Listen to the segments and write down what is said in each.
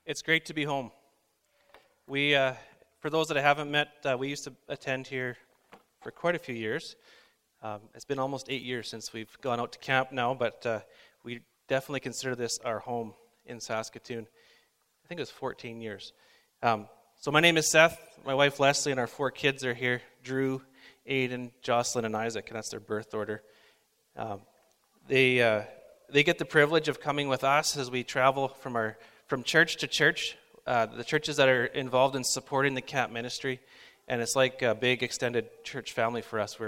It's great to be home. For those that I haven't met, we used to attend here for quite a few years. It's been almost 8 years since we've gone out to camp now, but we definitely consider this our home in Saskatoon. I think it was 14 years. So my name is Seth, my wife Leslie, and our 4 kids are here, Drew, Aiden, Jocelyn, and Isaac, and that's their birth order. They get the privilege of coming with us as we travel from church to church, the churches that are involved in supporting the camp ministry, and it's like a big extended church family for us.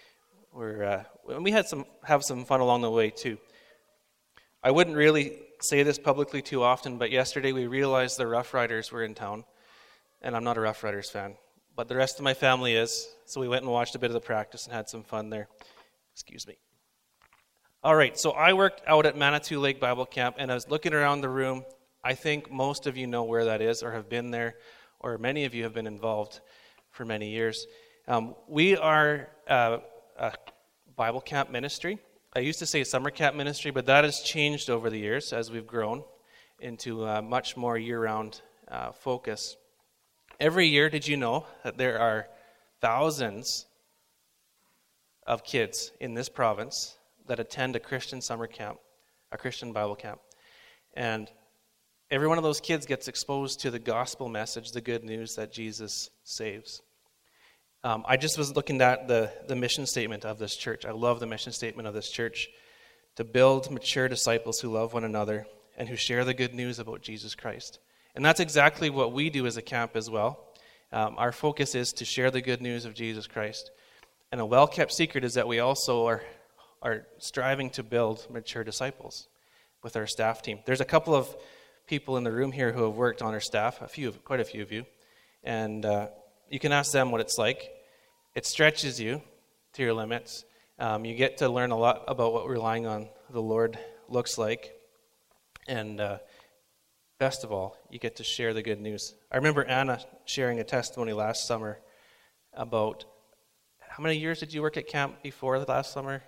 We have some fun along the way too. I wouldn't really say this publicly too often, but yesterday we realized the Rough Riders were in town, and I'm not a Rough Riders fan, but the rest of my family is, so we went and watched a bit of the practice and had some fun there. Excuse me. All right, so I worked out at Manitou Lake Bible Camp, and I was looking around the room. I think most of you know where that is or have been there, or many of you have been involved for many years. We are a Bible camp ministry. I used to say summer camp ministry, but that has changed over the years as we've grown into a much more year-round focus. Every year, did you know that there are thousands of kids in this province that attend a Christian summer camp, a Christian Bible camp? And every one of those kids gets exposed to the gospel message, the good news that Jesus saves. I just was looking at the mission statement of this church. I love the mission statement of this church: to build mature disciples who love one another and who share the good news about Jesus Christ. And that's exactly what we do as a camp as well. Our focus is to share the good news of Jesus Christ. And a well-kept secret is that we also are striving to build mature disciples with our staff team. There's a couple of people in the room here who have worked on our staff, quite a few of you, and you can ask them what it's like. It stretches you to your limits. You get to learn a lot about what relying on the Lord looks like, and best of all, you get to share the good news. I remember Anna sharing a testimony last summer about, how many years did you work at camp before the last summer?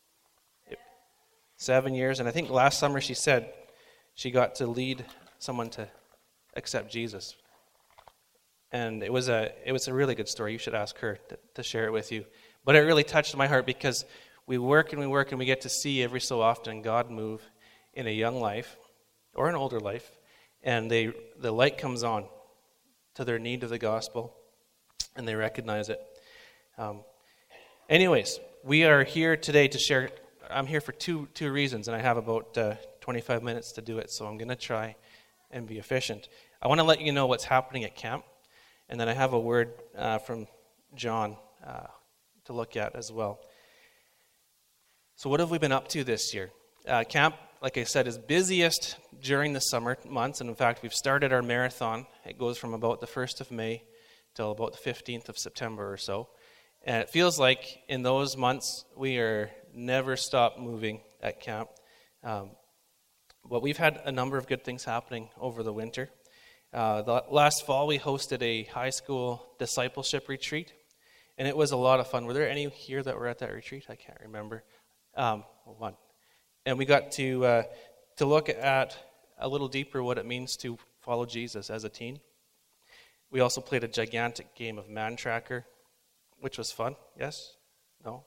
7 years, and I think last summer she said she got to lead someone to accept Jesus. And it was a really good story. You should ask her to share it with you. But it really touched my heart because we work and we get to see every so often God move in a young life or an older life, and the light comes on to their need of the gospel, and they recognize it. Anyways, we are here today to share. I'm here for two reasons, and I have about 25 minutes to do it, so I'm going to try and be efficient. I want to let you know what's happening at camp, and then I have a word from John to look at as well. So what have we been up to this year? Camp, like I said, is busiest during the summer months, and in fact, we've started our marathon. It goes from about the 1st of May till about the 15th of September or so. And it feels like in those months we are never stop moving at camp. But we've had a number of good things happening over the winter. The last fall we hosted a high school discipleship retreat, and it was a lot of fun. Were there any here that were at that retreat? I can't remember. One. And we got to look at a little deeper what it means to follow Jesus as a teen. We also played a gigantic game of Man Tracker, which was fun. Yes? No?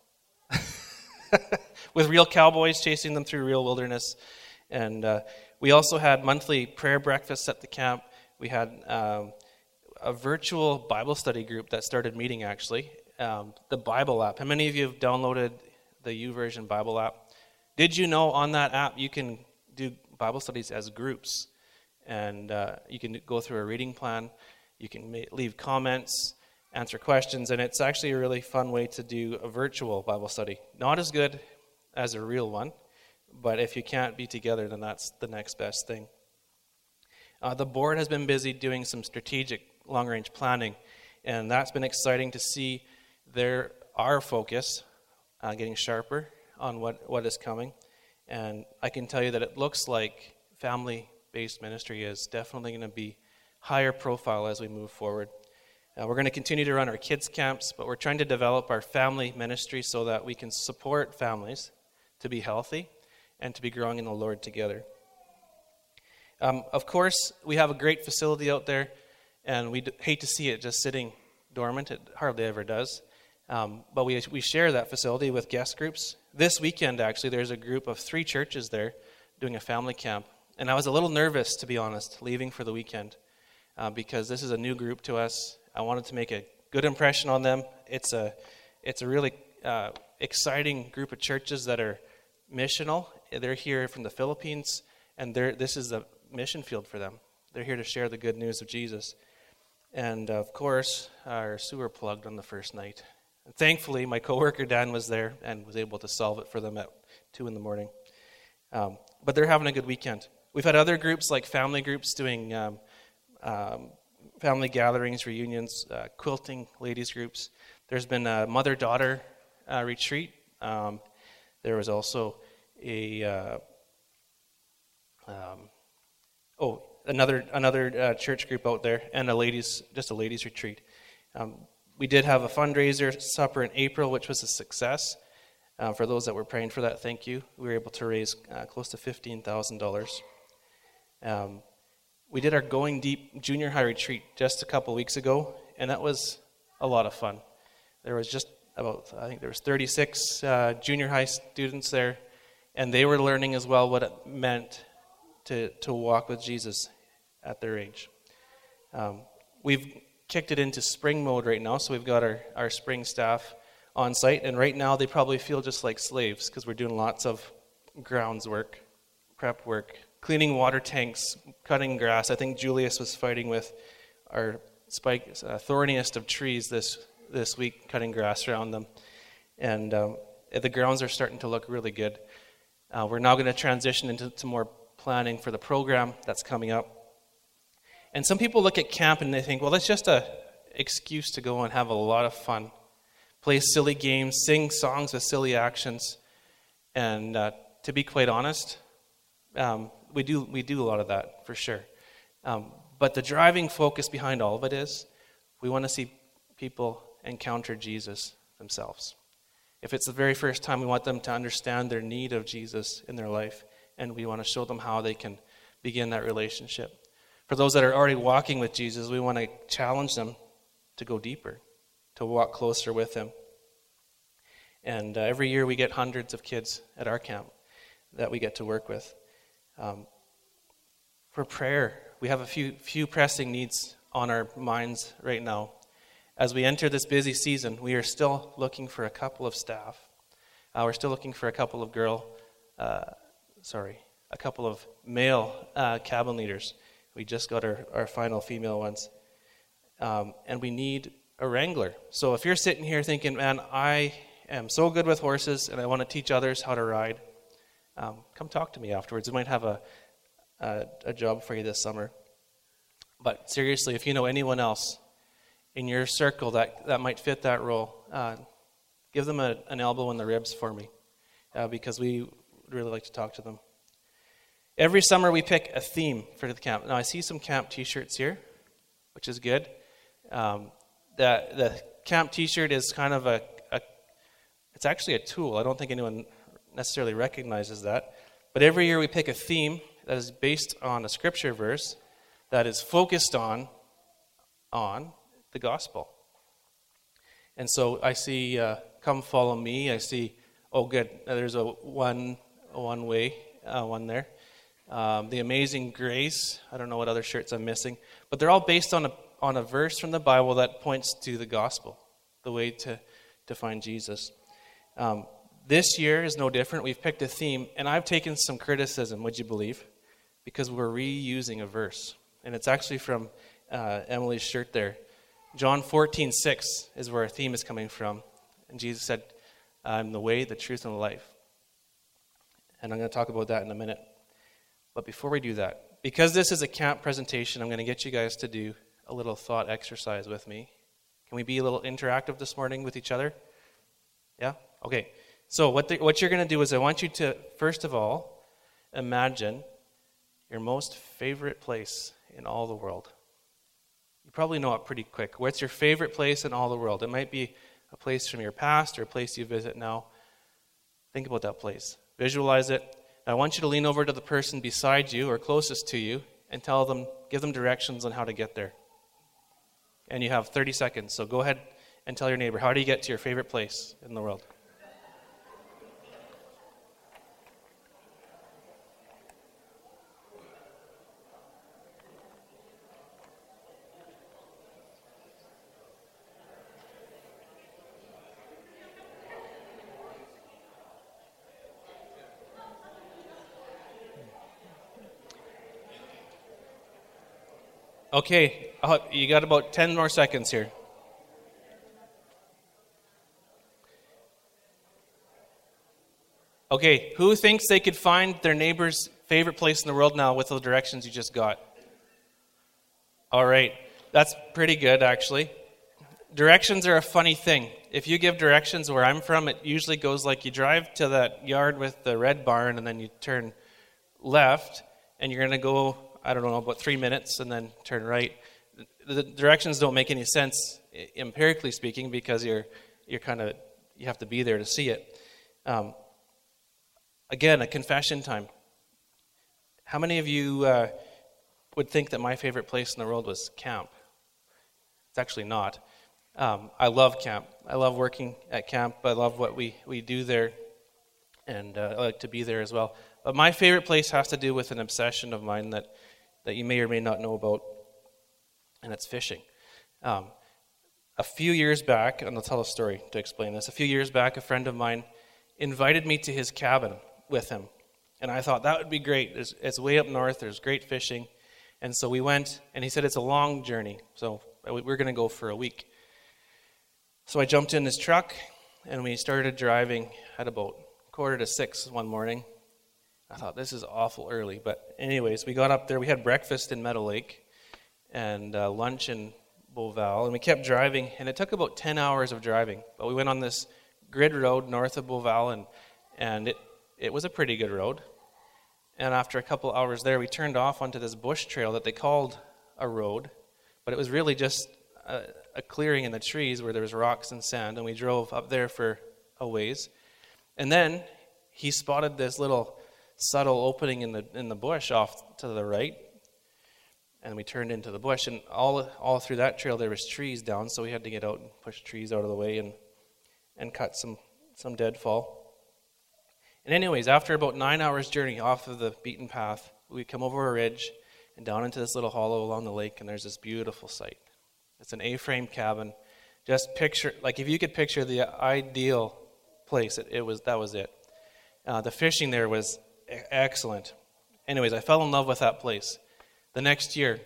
With real cowboys chasing them through real wilderness. And we also had monthly prayer breakfasts at the camp. We had a virtual Bible study group that started meeting, actually. The Bible app. How many of you have downloaded the YouVersion Bible app? Did you know on that app you can do Bible studies as groups? And you can go through a reading plan. You can leave comments, answer questions, and it's actually a really fun way to do a virtual Bible study. Not as good as a real one, but if you can't be together, then that's the next best thing. The board has been busy doing some strategic long-range planning, and that's been exciting to see our focus getting sharper on what is coming. And I can tell you that it looks like family-based ministry is definitely going to be higher profile as we move forward. We're going to continue to run our kids' camps, but we're trying to develop our family ministry so that we can support families to be healthy and to be growing in the Lord together. Of course, we have a great facility out there, and we hate to see it just sitting dormant. It hardly ever does. But we share that facility with guest groups. This weekend, actually, there's a group of 3 churches there doing a family camp. And I was a little nervous, to be honest, leaving for the weekend because this is a new group to us. I wanted to make a good impression on them. It's a really exciting group of churches that are missional. They're here from the Philippines, and this is the mission field for them. They're here to share the good news of Jesus. And, of course, our sewer plugged on the first night. And thankfully, my coworker Dan was there and was able to solve it for them at 2 in the morning. But they're having a good weekend. We've had other groups like family groups doing family gatherings, reunions, quilting ladies groups. There's been a mother-daughter retreat. There was also another church group out there, and a ladies retreat. We did have a fundraiser supper in April, which was a success. For those that were praying for that, thank you. We were able to raise close to $15,000. We did our Going Deep junior high retreat just a couple weeks ago, and that was a lot of fun. There was just I think there was 36 junior high students there, and they were learning as well what it meant to walk with Jesus at their age. We've kicked it into spring mode right now, so we've got our spring staff on site, and right now they probably feel just like slaves because we're doing lots of grounds work, prep work, cleaning water tanks, cutting grass. I think Julius was fighting with our thorniest of trees this week, cutting grass around them, and the grounds are starting to look really good. We're now going to transition into some more planning for the program that's coming up. And some people look at camp and they think, well, that's just an excuse to go and have a lot of fun, play silly games, sing songs with silly actions. And to be quite honest, we do a lot of that for sure. But the driving focus behind all of it is we want to see people encounter Jesus themselves. If it's the very first time, we want them to understand their need of Jesus in their life, and we want to show them how they can begin that relationship. For those that are already walking with Jesus, we want to challenge them to go deeper, to walk closer with him. And every year we get hundreds of kids at our camp that we get to work with. For prayer, we have a few pressing needs on our minds right now. As we enter this busy season, we are still looking for a couple of staff. We're still looking for a couple of male cabin leaders. We just got our final female ones. And we need a wrangler. So if you're sitting here thinking, man, I am so good with horses and I want to teach others how to ride, come talk to me afterwards. We might have a job for you this summer. But seriously, if you know anyone else in your circle that might fit that role, give them an elbow in the ribs for me, because we would really like to talk to them. Every summer we pick a theme for the camp. Now I see some camp t-shirts here, which is good. The camp t-shirt is kind of it's actually a tool. I don't think anyone necessarily recognizes that. But every year we pick a theme that is based on a scripture verse that is focused on the gospel. And so I see, come follow me. I see, oh good, there's a one-way one there. The Amazing Grace. I don't know what other shirts I'm missing. But they're all based on a verse from the Bible that points to the gospel, the way to find Jesus. This year is no different. We've picked a theme, and I've taken some criticism, would you believe, because we're reusing a verse. And it's actually from Emily's shirt there. John 14:6 is where our theme is coming from. And Jesus said, I'm the way, the truth, and the life. And I'm going to talk about that in a minute. But before we do that, because this is a camp presentation, I'm going to get you guys to do a little thought exercise with me. Can we be a little interactive this morning with each other? Yeah? Okay. So what you're going to do is I want you to, first of all, imagine your most favorite place in all the world. You probably know it pretty quick. What's your favorite place in all the world? It might be a place from your past or a place you visit now. Think about that place. Visualize it. I want you to lean over to the person beside you or closest to you and give them directions on how to get there. And you have 30 seconds, so go ahead and tell your neighbor, how do you get to your favorite place in the world? Okay, you got about 10 more seconds here. Okay, who thinks they could find their neighbor's favorite place in the world now with the directions you just got? All right, that's pretty good, actually. Directions are a funny thing. If you give directions where I'm from, it usually goes like you drive to that yard with the red barn and then you turn left and you're going to go, I don't know, about 3 minutes and then turn right. The directions don't make any sense, empirically speaking, because you have to be there to see it. Again, a confession time. How many of you would think that my favorite place in the world was camp? It's actually not. I love camp. I love working at camp. I love what we do there, and I like to be there as well. But my favorite place has to do with an obsession of mine that you may or may not know about, and it's fishing. A few years back, and I'll tell a story to explain this. A few years back, a friend of mine invited me to his cabin with him. And I thought, that would be great. It's way up north. There's great fishing. And so we went, and he said it's a long journey. So we're going to go for a week. So I jumped in his truck, and we started driving at about 5:45 one morning. I thought, this is awful early. But anyways, we got up there. We had breakfast in Meadow Lake and lunch in Beauval. And we kept driving, and it took about 10 hours of driving. But we went on this grid road north of Beauval, and it was a pretty good road. And after a couple hours there, we turned off onto this bush trail that they called a road, but it was really just a clearing in the trees where there was rocks and sand, and we drove up there for a ways. And then he spotted this little subtle opening in the bush off to the right, and we turned into the bush, and all through that trail there was trees down, so we had to get out and push trees out of the way and cut some deadfall. And anyways, after about 9 hours journey off of the beaten path, we come over a ridge and down into this little hollow along the lake, and there's this beautiful sight. It's an A-frame cabin. Just picture, like if you could picture the ideal place, that was it. The fishing there was excellent. Anyways, I fell in love with that place. The next year,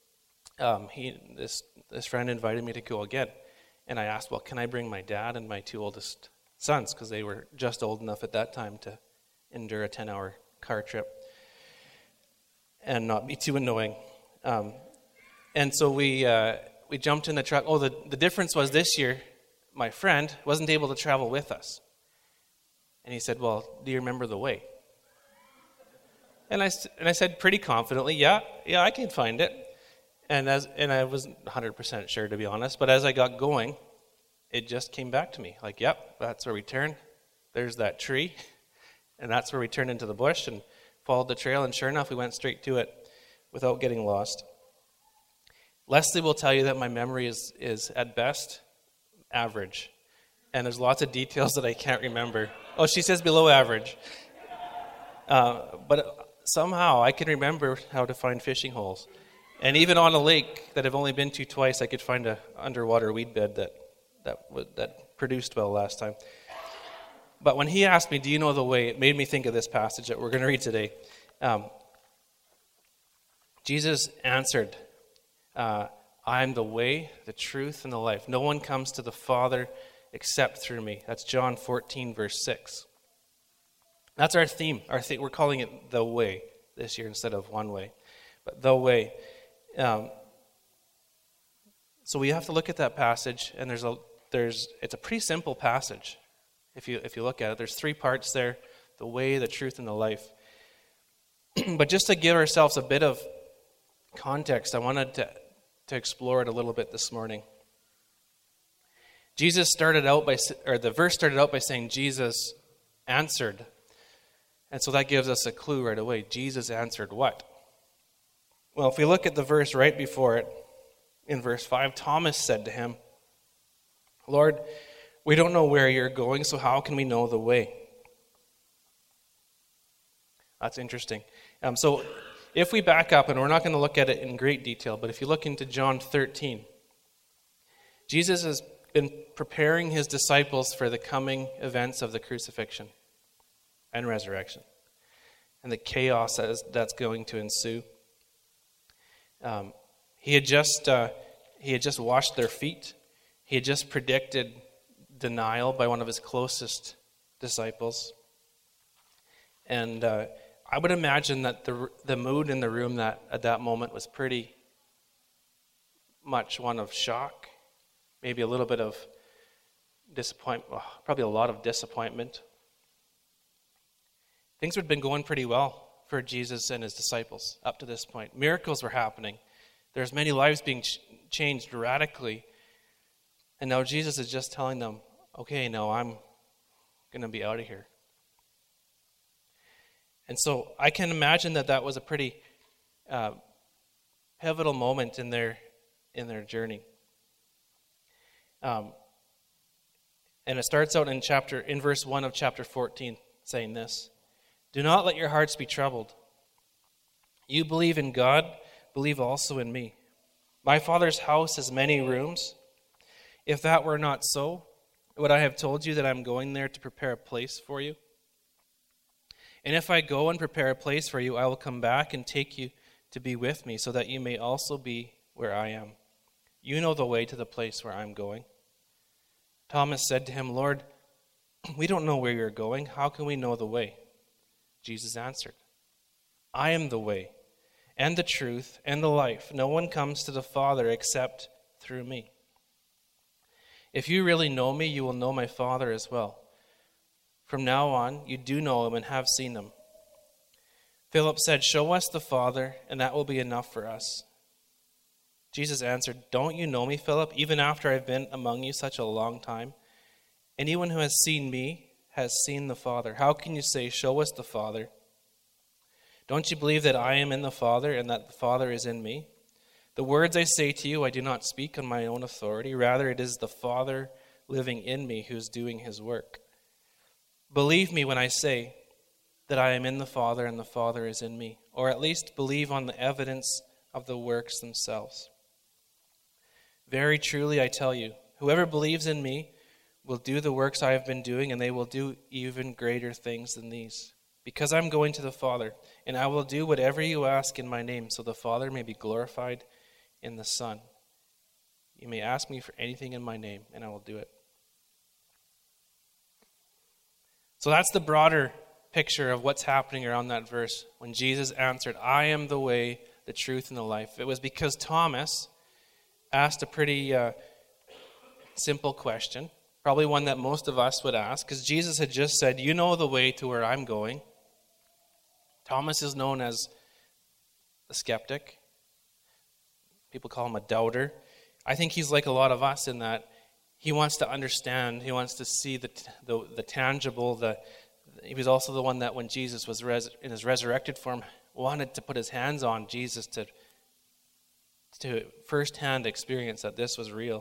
this friend invited me to go again. And I asked, well, can I bring my dad and my two oldest sons? Because they were just old enough at that time to endure a 10-hour car trip and not be too annoying. And so we jumped in the truck. Oh, the difference was this year, my friend wasn't able to travel with us. And he said, well, do you remember the way? And I said pretty confidently, yeah, I can find it. And I wasn't 100% sure, to be honest. But as I got going, it just came back to me. Like, yep, that's where we turn. There's that tree. And that's where we turned into the bush and followed the trail. And sure enough, we went straight to it without getting lost. Leslie will tell you that my memory is at best, average. And there's lots of details that I can't remember. Oh, she says below average. But somehow I can remember how to find fishing holes. And even on a lake that I've only been to twice, I could find an underwater weed bed that produced well last time. But when he asked me, do you know the way, it made me think of this passage that we're going to read today. Jesus answered, I am the way, the truth, and the life. No one comes to the Father except through me. That's John 14, verse 6. That's our theme. We're calling it the way this year instead of one way. But the way. So we have to look at that passage, and it's a pretty simple passage. If you look at it, there's 3 parts there: the way, the truth, and the life. But just to give ourselves a bit of context, I wanted to explore it a little bit this morning. The verse started out by saying Jesus answered. And so that gives us a clue right away. Jesus answered what? Well, if we look at the verse right before it, in verse 5, Thomas said to him, Lord, we don't know where you're going, so how can we know the way? That's interesting. So if we back up, and we're not going to look at it in great detail, but if you look into John 13, Jesus has been preparing his disciples for the coming events of the crucifixion and resurrection and the chaos that's going to ensue. He had just washed their feet. He had just predicted denial by one of his closest disciples. And I would imagine that the mood in the room that at that moment was pretty much one of shock, maybe a little bit of disappointment, probably a lot of disappointment. Things had been going pretty well for Jesus and his disciples up to this point. Miracles were happening. There's many lives being changed radically. And now Jesus is just telling them, okay, now I'm going to be out of here. And so I can imagine that was a pretty pivotal moment in their journey. And it starts out in verse 1 of chapter 14 saying this, do not let your hearts be troubled. You believe in God, believe also in me. My Father's house has many rooms. If that were not so, would I have told you that I'm going there to prepare a place for you? And if I go and prepare a place for you, I will come back and take you to be with me, so that you may also be where I am. You know the way to the place where I'm going. Thomas said to him, Lord, we don't know where you're going. How can we know the way? Jesus answered, I am the way, and the truth, and the life. No one comes to the Father except through me. If you really know me, you will know my Father as well. From now on, you do know him and have seen him. Philip said, show us the Father, and that will be enough for us. Jesus answered, don't you know me, Philip, even after I've been among you such a long time? Anyone who has seen me has seen the Father. How can you say, show us the Father? Don't you believe that I am in the Father and that the Father is in me? The words I say to you, I do not speak on my own authority. Rather, it is the Father living in me who is doing his work. Believe me when I say that I am in the Father and the Father is in me, or at least believe on the evidence of the works themselves. Very truly, I tell you, whoever believes in me will do the works I have been doing, and they will do even greater things than these. Because I'm going to the Father, and I will do whatever you ask in my name, so the Father may be glorified in the Son. You may ask me for anything in my name, and I will do it. So that's the broader picture of what's happening around that verse. When Jesus answered, I am the way, the truth, and the life. It was because Thomas asked a pretty simple question, probably one that most of us would ask, because Jesus had just said, you know the way to where I'm going. Thomas is known as a skeptic. People call him a doubter. I think he's like a lot of us in that he wants to understand, he wants to see the tangible. He was also the one that when Jesus was in his resurrected form, wanted to put his hands on Jesus to firsthand experience that this was real.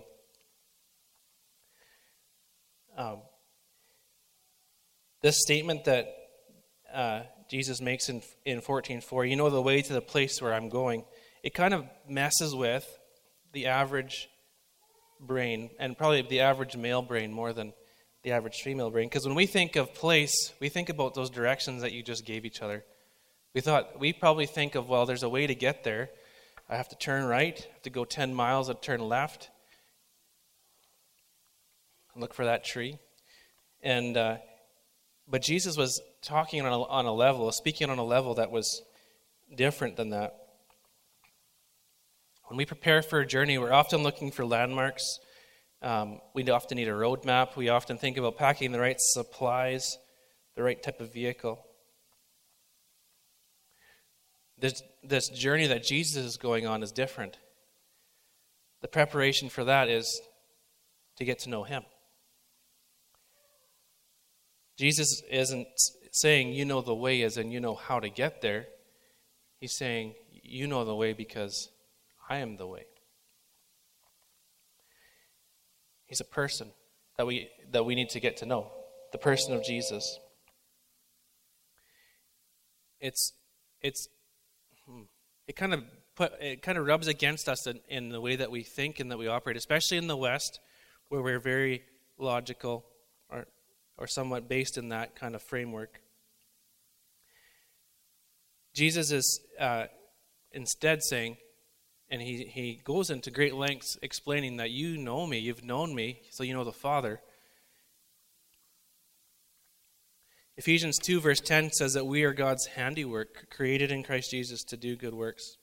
This statement that Jesus makes in 14:4, you know the way to the place where I'm going, it kind of messes with the average brain, and probably the average male brain more than the average female brain. Because when we think of place, we think about those directions that you just gave each other. We probably think of, well, there's a way to get there. I have to turn right, I have to go 10 miles, I turn left, and look for that tree. But Jesus was talking on a level, speaking on a level that was different than that. When we prepare for a journey, we're often looking for landmarks. We often need a road map. We often think about packing the right supplies, the right type of vehicle. This journey that Jesus is going on is different. The preparation for that is to get to know him. Jesus isn't saying you know the way as in you know how to get there. He's saying you know the way because I am the way. He's a person that we need to get to know, the person of Jesus. It kind of rubs against us in the way that we think and that we operate, especially in the West, where we're very logical or somewhat based in that kind of framework. Jesus is instead saying, and he goes into great lengths explaining that you know me, you've known me, so you know the Father. Ephesians 2 verse 10 says that we are God's handiwork, created in Christ Jesus to do good works.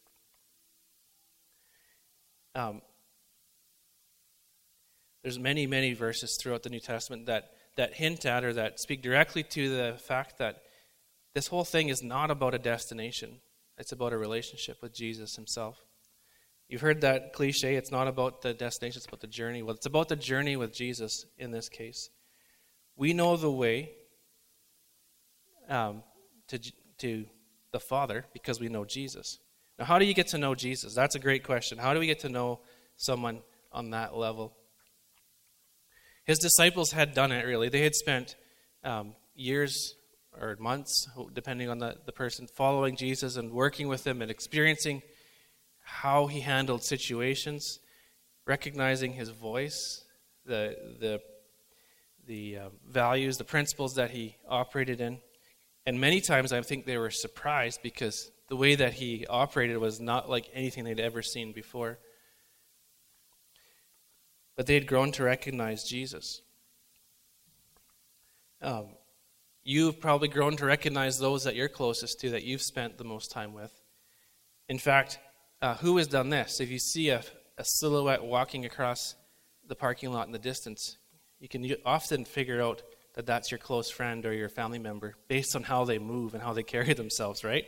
There's many, many verses throughout the New Testament that hint at or that speak directly to the fact that this whole thing is not about a destination. It's about a relationship with Jesus himself. You've heard that cliche, it's not about the destination, it's about the journey. Well, it's about the journey with Jesus in this case. We know the way to the Father because we know Jesus. Now, how do you get to know Jesus? That's a great question. How do we get to know someone on that level? His disciples had done it, really. They had spent years or months, depending on the person, following Jesus and working with him and experiencing how he handled situations, recognizing his voice, the values, the principles that he operated in. And many times I think they were surprised because the way that he operated was not like anything they'd ever seen before. But they had grown to recognize Jesus. You've probably grown to recognize those that you're closest to, that you've spent the most time with. In fact, who has done this? If you see a silhouette walking across the parking lot in the distance, you can often figure out that that's your close friend or your family member based on how they move and how they carry themselves, right?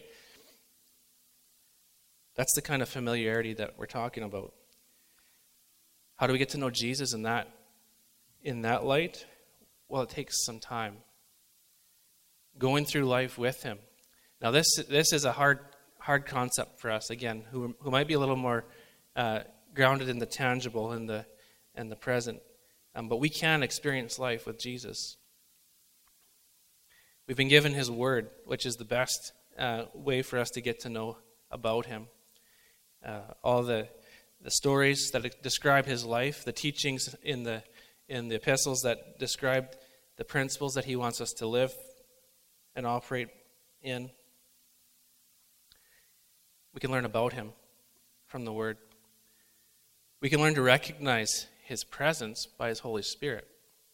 That's the kind of familiarity that we're talking about. How do we get to know Jesus in that light? Well, it takes some time. Going through life with him. Now, this is a hard concept for us, again, who might be a little more grounded in the tangible and the present. But we can experience life with Jesus. We've been given his word, which is the best way for us to get to know about him. All the stories that describe his life, the teachings in the epistles that describe the principles that he wants us to live and operate in. We can learn about him from the word. We can learn to recognize his presence by his Holy Spirit.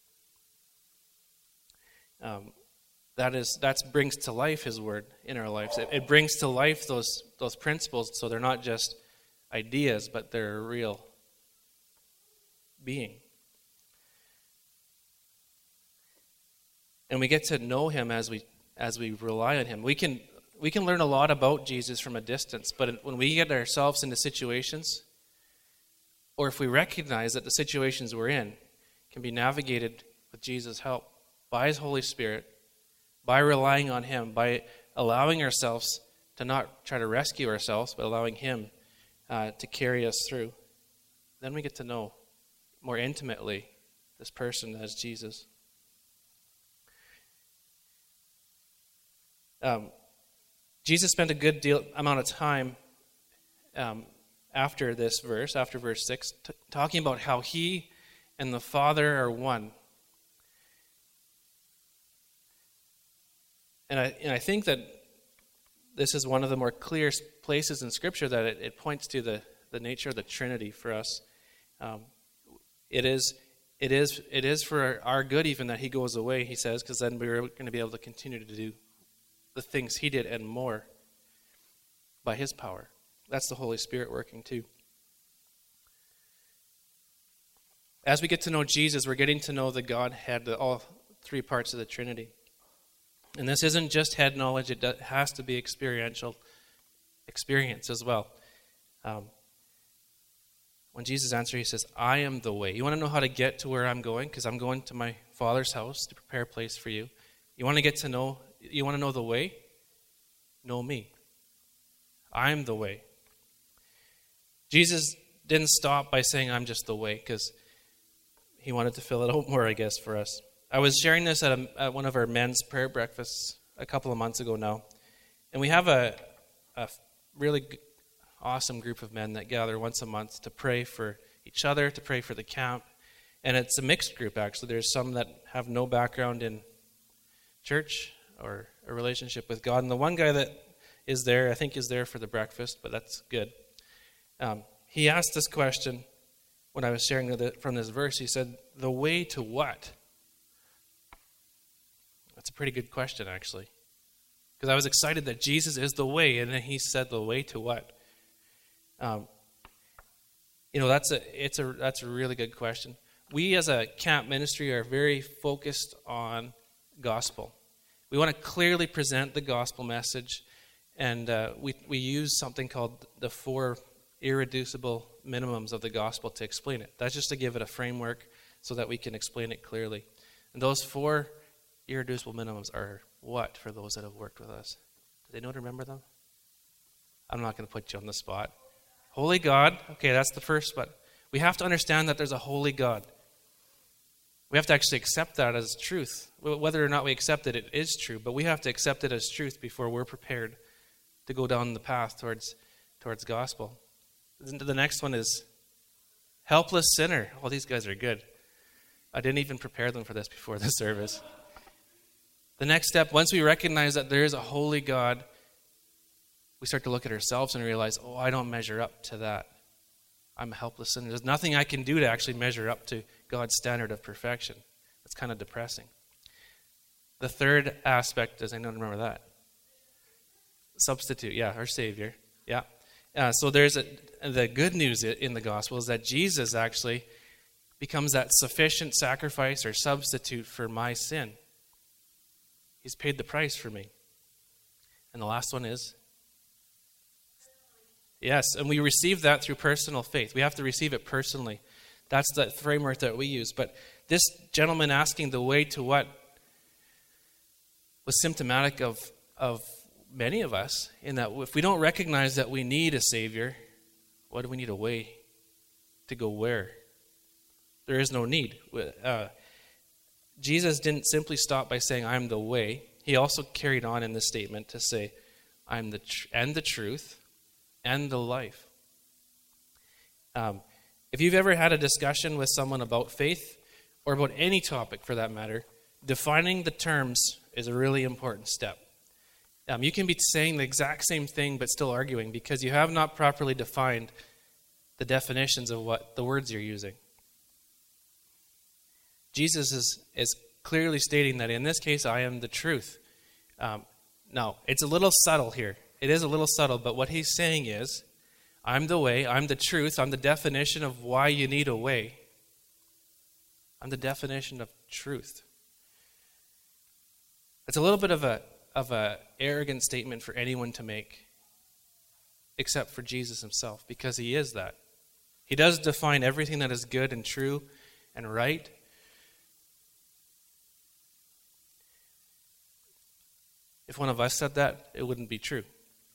That brings to life his word in our lives. It brings to life those principles, so they're not just ideas, but they're a real being. And we get to know him as we rely on him. We can learn a lot about Jesus from a distance, but when we get ourselves into situations, or if we recognize that the situations we're in can be navigated with Jesus' help by his Holy Spirit, by relying on him, by allowing ourselves to not try to rescue ourselves, but allowing him to carry us through, then we get to know more intimately this person as Jesus. Jesus spent a good amount of time after this verse, after verse 6, talking about how he and the Father are one. And I think that this is one of the more clear places in Scripture that it points to the nature of the Trinity for us. It is for our good even that he goes away, he says, because then we're going to be able to continue to do the things he did and more by his power. That's the Holy Spirit working too. As we get to know Jesus, we're getting to know the Godhead, all three parts of the Trinity. And this isn't just head knowledge, it has to be experiential experience as well. When Jesus answers, he says, I am the way. You want to know how to get to where I'm going? Because I'm going to my Father's house to prepare a place for you. You want to get to know You want to know the way? Know me. I'm the way. Jesus didn't stop by saying, I'm just the way, because he wanted to fill it out more, I guess, for us. I was sharing this at one of our men's prayer breakfasts a couple of months ago now. And we have a really awesome group of men that gather once a month to pray for each other, to pray for the camp. And it's a mixed group, actually. There's some that have no background in church or a relationship with God. And the one guy that is there, I think is there for the breakfast, but that's good. He asked this question when I was sharing from this verse. He said, the way to what? That's a pretty good question, actually. Because I was excited that Jesus is the way, and then he said the way to what? That's a really good question. We as a camp ministry are very focused on gospel. We want to clearly present the gospel message, and we use something called the 4 irreducible minimums of the gospel to explain it. That's just to give it a framework so that we can explain it clearly. And those 4 irreducible minimums are what for those that have worked with us? Do they know to remember them? I'm not going to put you on the spot. Holy God. Okay, that's the first, but we have to understand that there's a holy God. We have to actually accept that as truth. Whether or not we accept it, it is true, but we have to accept it as truth before we're prepared to go down the path towards gospel. The next one is helpless sinner. Oh, these guys are good. I didn't even prepare them for this before the service. The next step, once we recognize that there is a holy God, we start to look at ourselves and realize, oh, I don't measure up to that. I'm a helpless sinner. There's nothing I can do to actually measure up to God's standard of perfection. That's kind of depressing. The third aspect, does anyone remember that? Substitute, yeah, our Savior. Yeah. So there's the good news in the gospel is that Jesus actually becomes that sufficient sacrifice or substitute for my sin. He's paid the price for me. And the last one is? Yes, and we receive that through personal faith. We have to receive it personally. That's the framework that we use. But this gentleman asking the way to what was symptomatic of many of us, in that if we don't recognize that we need a Savior, what do we need a way to go where? There is no need. Jesus didn't simply stop by saying, I'm the way. He also carried on in this statement to say, I'm the truth and the life. If you've ever had a discussion with someone about faith, or about any topic for that matter, defining the terms is a really important step. You can be saying the exact same thing but still arguing because you have not properly defined the definitions of what the words you're using. Jesus is clearly stating that in this case, I am the truth. Now, it's a little subtle here. It is a little subtle, but what he's saying is, I'm the way, I'm the truth, I'm the definition of why you need a way. I'm the definition of truth. It's a little bit of a arrogant statement for anyone to make, except for Jesus himself, because he is that. He does define everything that is good and true and right. If one of us said that, it wouldn't be true.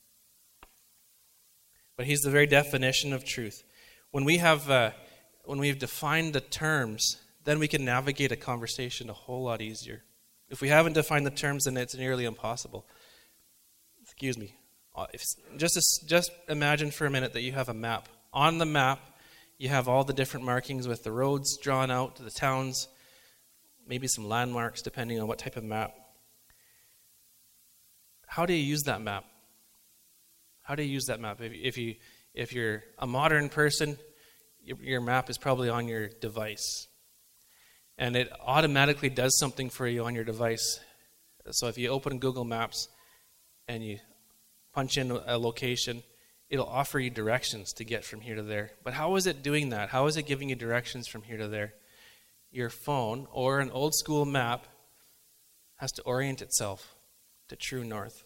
But he's the very definition of truth. When we've defined the terms, then we can navigate a conversation a whole lot easier. If we haven't defined the terms, then it's nearly impossible. Excuse me. Just imagine for a minute that you have a map. On the map, you have all the different markings with the roads drawn out, the towns, maybe some landmarks, depending on what type of map. How do you use that map? How do you use that map? If you're a modern person, your map is probably on your device. And it automatically does something for you on your device. So if you open Google Maps and you punch in a location, it'll offer you directions to get from here to there. But how is it doing that? How is it giving you directions from here to there? Your phone or an old school map has to orient itself to true north.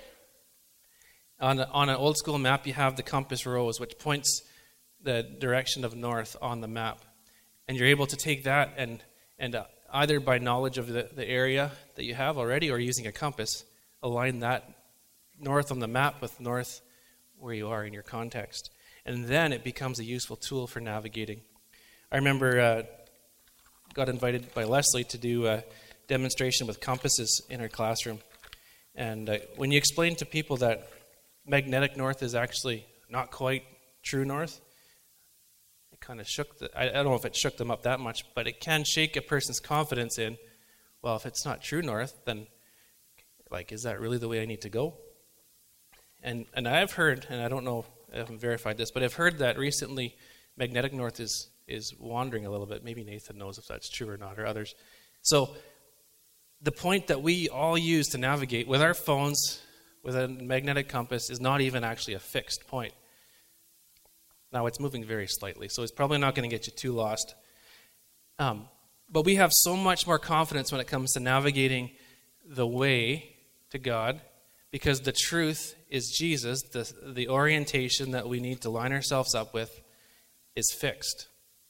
On an old school map, you have the compass rose, which points the direction of north on the map. And you're able to take that and either by knowledge of the area that you have already or using a compass, align that north on the map with north where you are in your context. And then it becomes a useful tool for navigating. I remember got invited by Leslie to do a demonstration with compasses in her classroom. And when you explain to people that magnetic north is actually not quite true north, it kind of shook I don't know if it shook them up that much, but it can shake a person's confidence in, well, if it's not true north, then is that really the way I need to go? And I've heard, and I don't know, I haven't verified this, but I've heard that recently magnetic north is wandering a little bit. Maybe Nathan knows if that's true or not, or others. So the point that we all use to navigate with our phones, with a magnetic compass, is not even actually a fixed point. Now, it's moving very slightly, so it's probably not going to get you too lost. But we have so much more confidence when it comes to navigating the way to God, because the truth is Jesus. The orientation that we need to line ourselves up with is fixed.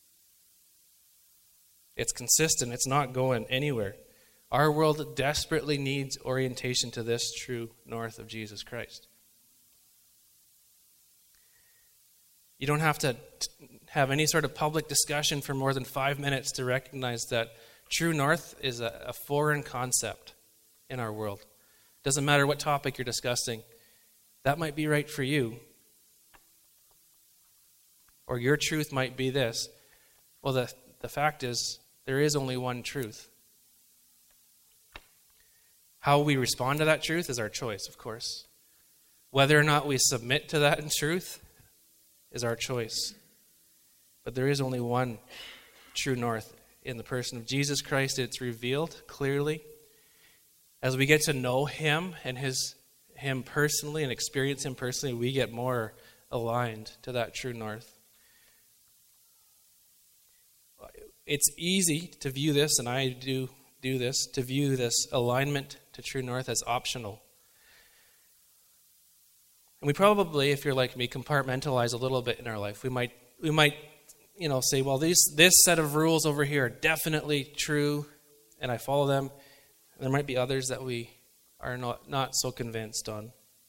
It's consistent. It's not going anywhere. Our world desperately needs orientation to this true north of Jesus Christ. You don't have to have any sort of public discussion for more than 5 minutes to recognize that true north is a foreign concept in our world. Doesn't matter what topic you're discussing. That might be right for you. Or your truth might be this. Well, the fact is, there is only one truth. How we respond to that truth is our choice, of course. Whether or not we submit to that in truth is our choice. But there is only one true north in the person of Jesus Christ. It's revealed clearly. As we get to know Him and Him personally and experience Him personally, we get more aligned to that true north. It's easy to view this, and I do this, to view this alignment to true north as optional. And we probably, if you're like me, compartmentalize a little bit in our life. We might say, well, this set of rules over here are definitely true, and I follow them. There might be others that we are not so convinced on.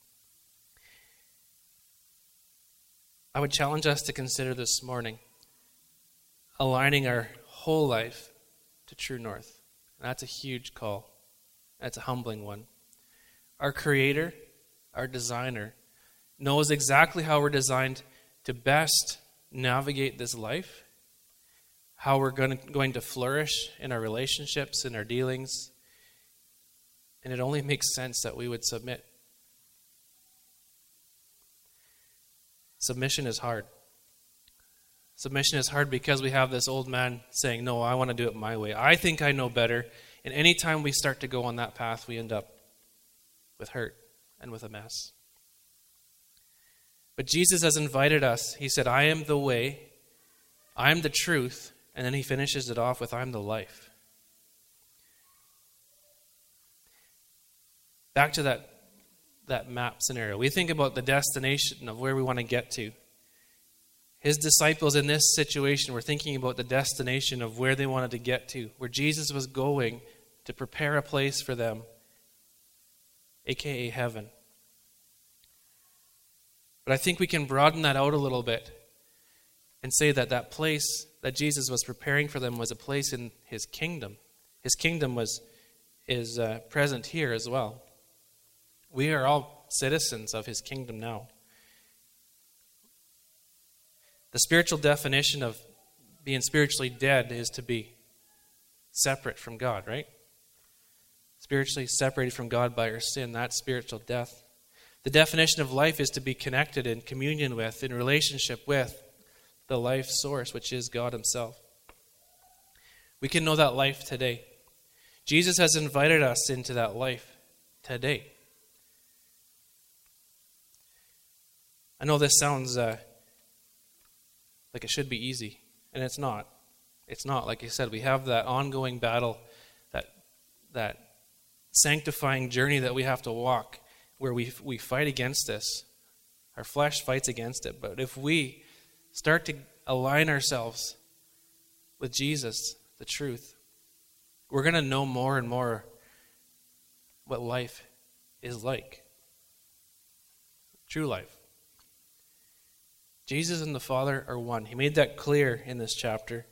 I would challenge us to consider this morning aligning our whole life to true north. That's a huge call. That's a humbling one. Our Creator, our Designer, knows exactly how we're designed to best navigate this life, how we're going to flourish in our relationships, in our dealings. And it only makes sense that we would submit. Submission is hard. Submission is hard because we have this old man saying, no, I want to do it my way. I think I know better. And anytime we start to go on that path, we end up with hurt and with a mess. But Jesus has invited us. He said, I am the way, I am the truth, and then he finishes it off with, I am the life. Back to that map scenario. We think about the destination of where we want to get to. His disciples in this situation were thinking about the destination of where they wanted to get to, where Jesus was going to prepare a place for them, aka heaven. But I think we can broaden that out a little bit and say that that place that Jesus was preparing for them was a place in his kingdom. His kingdom is present here as well. We are all citizens of his kingdom now. The spiritual definition of being spiritually dead is to be separate from God, right? Spiritually separated from God by our sin, that's spiritual death. The definition of life is to be connected in communion with, in relationship with the life source, which is God himself. We can know that life today. Jesus has invited us into that life today. I know this sounds like it should be easy, and it's not. It's not. Like I said, we have that ongoing battle, that sanctifying journey that we have to walk, where we fight against this. Our flesh fights against it. But if we start to align ourselves with Jesus, the truth, we're going to know more and more what life is like. True life. Jesus and the Father are one. He made that clear in this chapter.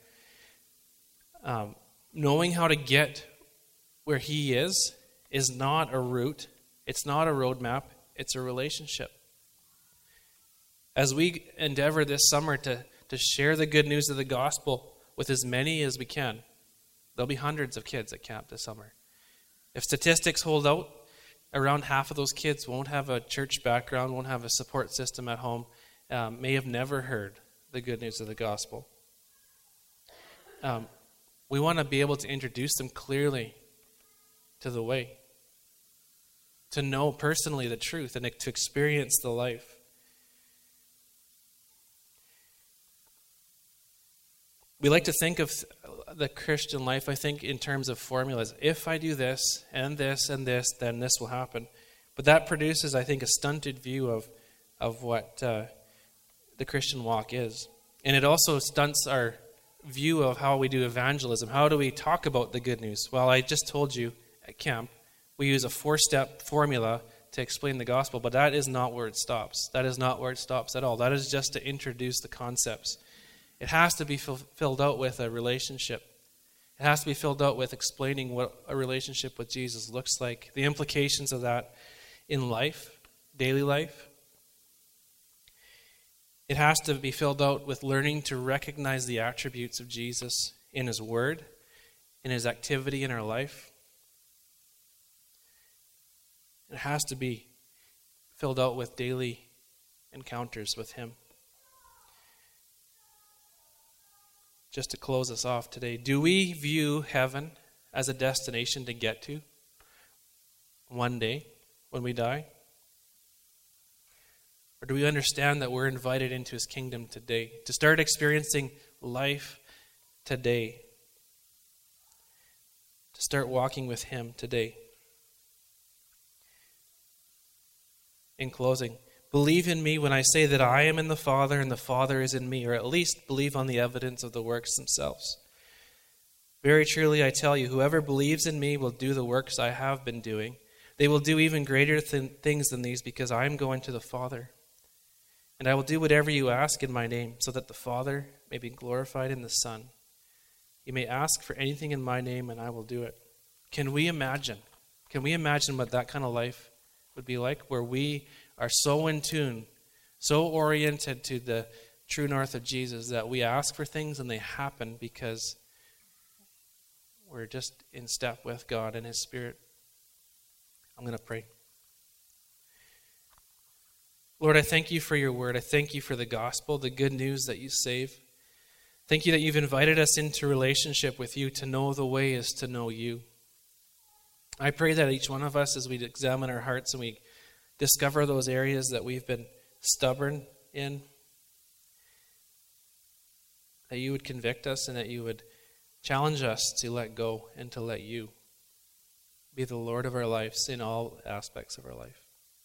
Knowing how to get where He is not a route. It's not a roadmap. It's a relationship. As we endeavor this summer to share the good news of the gospel with as many as we can, there'll be hundreds of kids at camp this summer. If statistics hold out, around half of those kids won't have a church background, won't have a support system at home, may have never heard the good news of the gospel. We want to be able to introduce them clearly to the way, to know personally the truth, and to experience the life. We like to think of the Christian life, I think, in terms of formulas. If I do this, and this, and this, then this will happen. But that produces, I think, a stunted view of what the Christian walk is. And it also stunts our view of how we do evangelism. How do we talk about the good news? Well, I just told you at camp, we use a 4-step formula to explain the gospel, but that is not where it stops. That is not where it stops at all. That is just to introduce the concepts. It has to be filled out with a relationship. It has to be filled out with explaining what a relationship with Jesus looks like, the implications of that in life, daily life. It has to be filled out with learning to recognize the attributes of Jesus in His Word, in His activity in our life. It has to be filled out with daily encounters with Him. Just to close us off today, do we view heaven as a destination to get to one day when we die? Or do we understand that we're invited into His kingdom today, to start experiencing life today, to start walking with Him today? In closing, believe in me when I say that I am in the Father and the Father is in me, or at least believe on the evidence of the works themselves. Very truly I tell you, whoever believes in me will do the works I have been doing. They will do even greater things than these, because I am going to the Father. And I will do whatever you ask in my name, so that the Father may be glorified in the Son. You may ask for anything in my name, and I will do it. Can we imagine? Can we imagine what that kind of life would be like, where we are so in tune, so oriented to the true north of Jesus that we ask for things and they happen because we're just in step with God and His Spirit? I'm going to pray. Lord, I thank you for your word. I thank you for the gospel, the good news that you save. Thank you that you've invited us into relationship with you. To know the way is to know you. I pray that each one of us, as we examine our hearts and we discover those areas that we've been stubborn in, that you would convict us and that you would challenge us to let go and to let you be the Lord of our lives in all aspects of our life.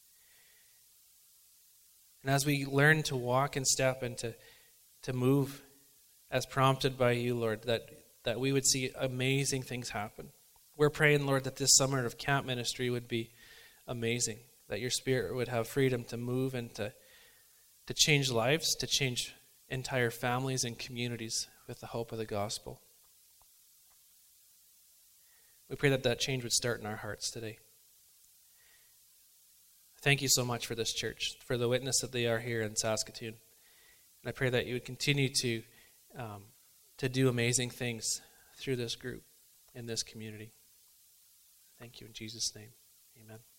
And as we learn to walk and step and to move as prompted by you, Lord, that we would see amazing things happen. We're praying, Lord, that this summer of camp ministry would be amazing, that your Spirit would have freedom to move and to change lives, to change entire families and communities with the hope of the gospel. We pray that that change would start in our hearts today. Thank you so much for this church, for the witness that they are here in Saskatoon. And I pray that you would continue to do amazing things through this group in this community. Thank you in Jesus' name. Amen.